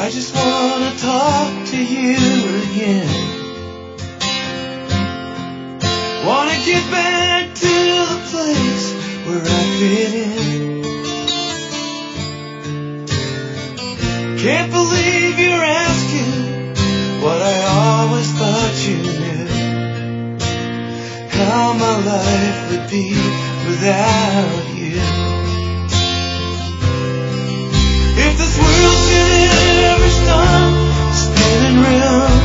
I just wanna talk to you again. Wanna get back to the place where I fit in. Can't believe you're asking what I always thought you knew. How my life would be without you. If this world should ever stop spinning round,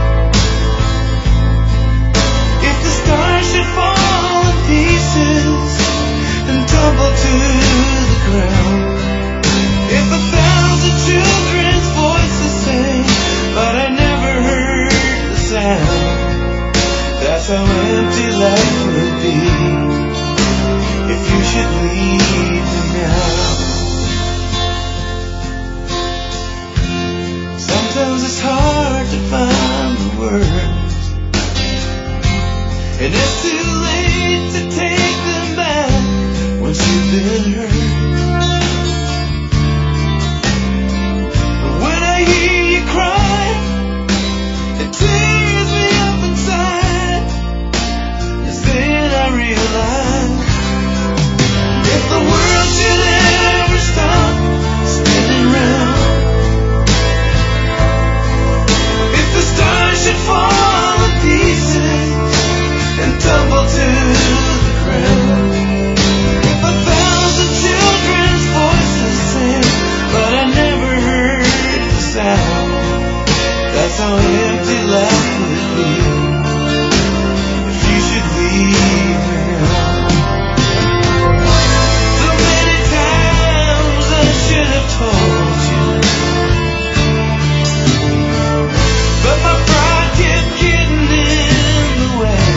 if the stars should fall in pieces and tumble to the ground, if 1,000 children's voices sang but I never heard the sound, that's how empty life would be if you should leave me now. Sometimes it's hard to find the words, and it's too late to take them back once you've been hurt. But when I hear you cry, it tears me up inside. Yes, then I realize if the world should ever stop spinning round, if the stars should fall in pieces and tumble to the ground, if 1,000 children's voices sing but I never heard the sound, that's how empty life would be if you should leave me now. So many times I should have told you, but my pride kept getting in the way.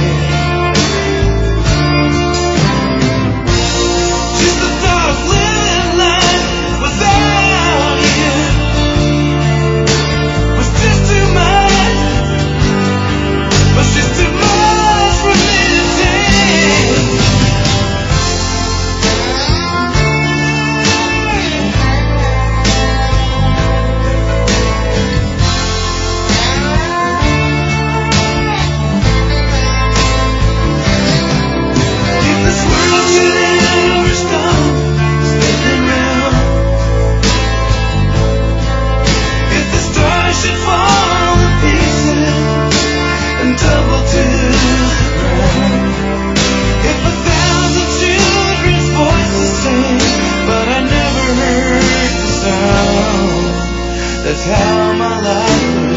Just the thought of living life without you was just too much, was just too much for me to take. If this world should ever stop spinning round, if the stars should fall in pieces and tumble to the ground, if 1,000 children's voices sing but I never heard the sound, that's how my life